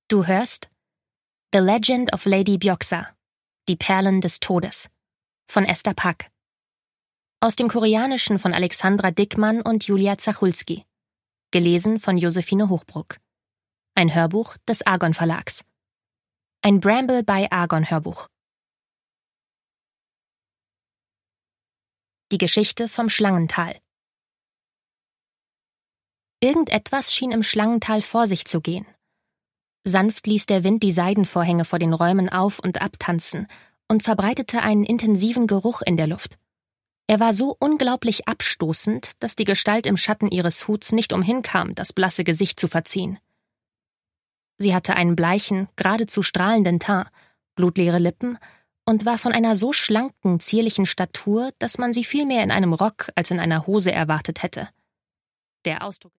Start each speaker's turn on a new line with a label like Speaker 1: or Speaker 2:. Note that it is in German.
Speaker 1: Du hörst The Legend of Lady Björksa, die Perlen des Todes, von Esther Pak. Aus dem Koreanischen von Alexandra Dickmann und Julia Zachulski. Gelesen von Josephine Hochbruck. Ein Hörbuch des Argon Verlags. Ein Bramble by Argon Hörbuch. Die Geschichte vom Schlangental. Irgendetwas schien im Schlangental vor sich zu gehen. Sanft ließ der Wind die Seidenvorhänge vor den Räumen auf- und abtanzen und verbreitete einen intensiven Geruch in der Luft. Er war so unglaublich abstoßend, dass die Gestalt im Schatten ihres Huts nicht umhinkam, das blasse Gesicht zu verziehen. Sie hatte einen bleichen, geradezu strahlenden Teint, blutleere Lippen und war von einer so schlanken, zierlichen Statur, dass man sie vielmehr in einem Rock als in einer Hose erwartet hätte. Der Ausdruck